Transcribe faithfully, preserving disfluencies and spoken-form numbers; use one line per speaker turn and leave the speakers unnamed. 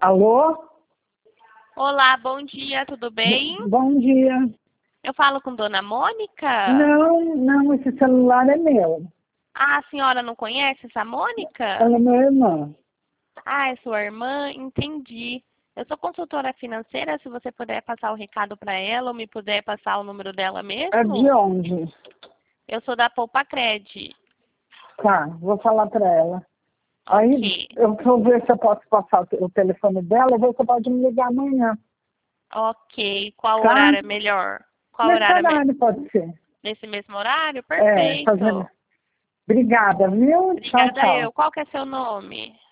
Alô?
Olá, bom dia, tudo bem?
Bom dia.
Eu falo com Dona Mônica?
Não, não, esse celular é meu.
Ah, a senhora não conhece essa Mônica?
Ela é minha irmã.
Ah, é sua irmã? Entendi. Eu sou consultora financeira, se você puder passar o recado para ela ou me puder passar o número dela mesmo?
É de onde?
Eu sou da Poupa Cred.
Tá, vou falar para ela. Aí
Ok.
eu vou ver se eu posso passar o te- o telefone dela, ver se você pode me ligar amanhã.
Ok. Qual
Tá?
horário é melhor? Qual
Nesse
horário é melhor?
horário pode ser.
Nesse mesmo horário?
É, fazendo.
Perfeito.
Obrigada, viu? Tchau,
Obrigada
tchau.
eu. Qual que é seu nome?